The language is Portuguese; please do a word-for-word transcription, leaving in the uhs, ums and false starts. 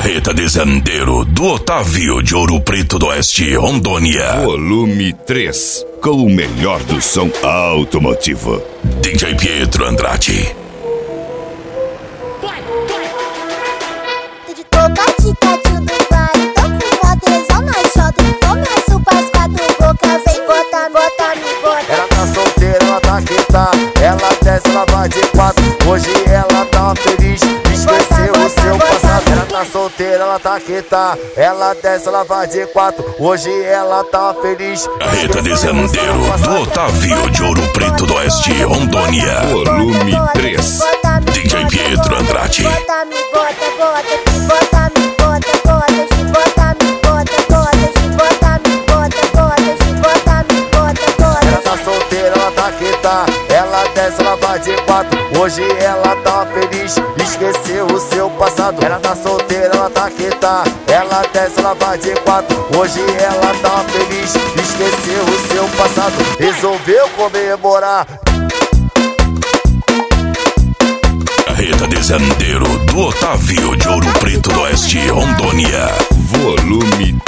Carreta de Zandeiro, do Otávio de Ouro Preto do Oeste, Rondônia. Volume três, com o melhor do som automotivo. D J Pietro Andrade. Tô de tocadinho do vale, tô com mó tesão na jota. Começo pras quatro bocas, vem bota, bota, me bota. Ela tá solteira, ela tá quieta, ela desce, ela vai de quatro. Hoje ela tá feliz, esqueceu o seu passado. Ela tá solteira, ela tá quieta, ela desce, ela vai de quatro. Hoje ela tá feliz. Carreta de Zandeiro, do Otávio de Ouro Preto do Oeste, Rondônia. Volume três. D J Pietro Andrade. Bota, me bota, bota, me bota, me bota, bota, me bota, me bota, bota, me bota, me bota, bota, me bota, me bota, bota. Ela tá solteira, ela tá quieta, ela desce, ela vai de quatro. Hoje ela tá feliz, esqueceu o seu passado. Ela tá solteira, ela tá quieta, ela desce, ela vai de quatro. Hoje ela tá feliz, esqueceu o seu passado. Resolveu comemorar. Carreta de Zandeiro, do Otávio de Ouro Preto do Oeste, Rondônia. Volume